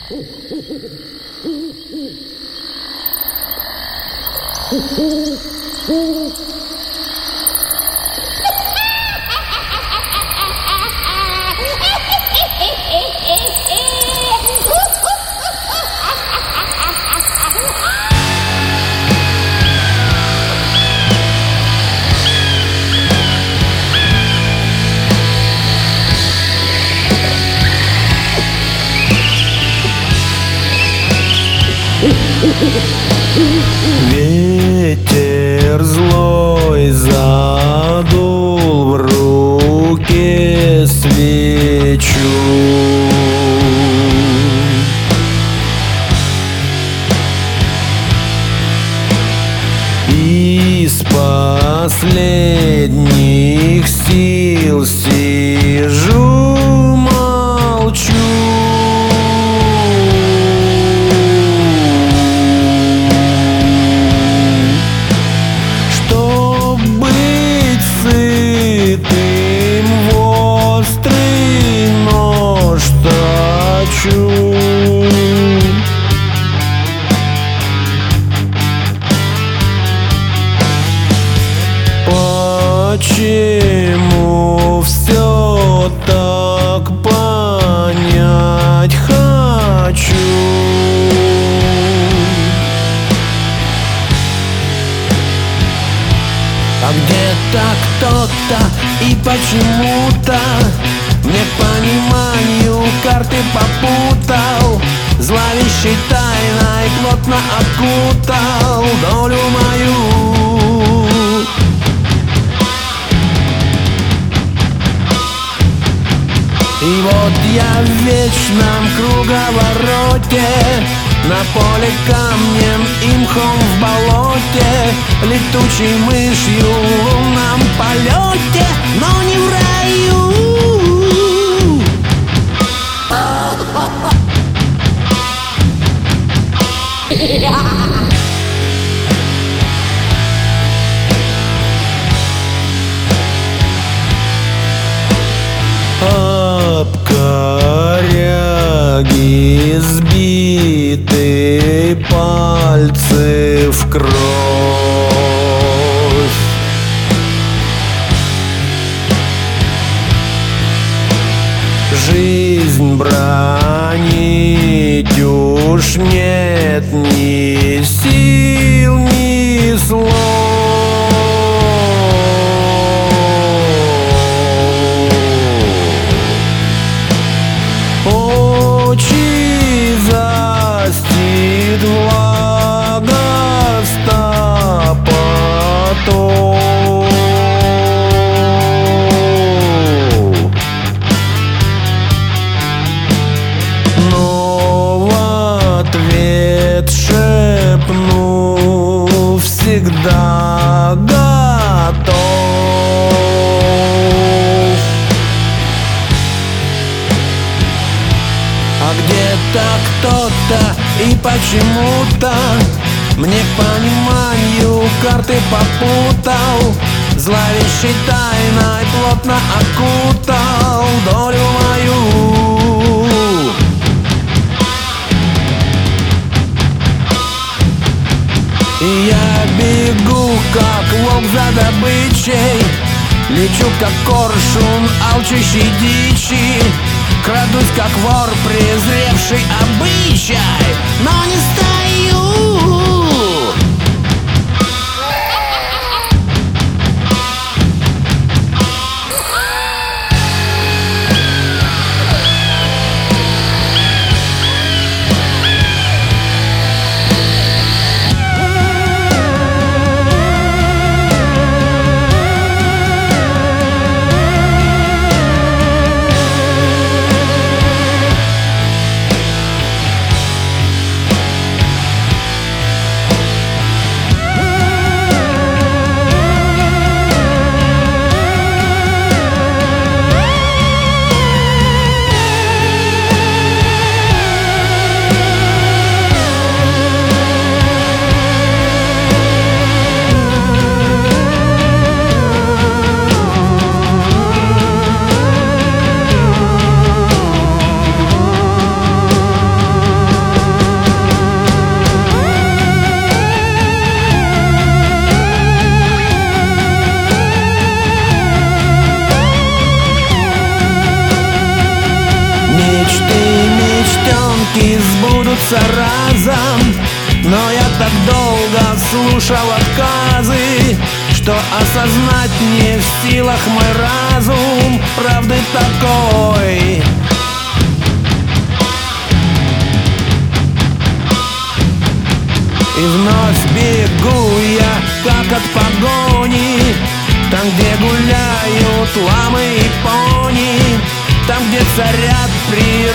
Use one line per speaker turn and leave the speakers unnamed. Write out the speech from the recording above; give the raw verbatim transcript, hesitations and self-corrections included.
Ветер злой задул в руке свечу. Из последних сил сижу, молчу. Чтоб быть сытым, в острый нож точу. Почему все так понять хочу? А где-то кто-то и почему-то мне к пониманию карты попутал, зловещей тайной плотно окутал долю мою. И вот я в вечном круговороте, на поле камнем и мхом в болоте, летучей мышью в лунном полете, но не в раю. Об коряги сбиты пальцы в кровь. Жизнь бранить уж нет ни сил, ни слов. Очи застит влага стопотов. Но в ответ шепну всегда готов. А где-то кто-то и почему-то мне к пониманию карты попутал, зловещей тайной плотно окутал долю мою. И я бегу, как волк за добычей, лечу, как коршун, алчущий дичи. Крадусь, как вор, презревший обычай, но не стою. сбудутся разом. Но я так долго слушал отказы, что осознать не в силах мой разум правды такой. И вновь бегу я, как от погони, там, где гуляют ламы и пони, там, где царят природы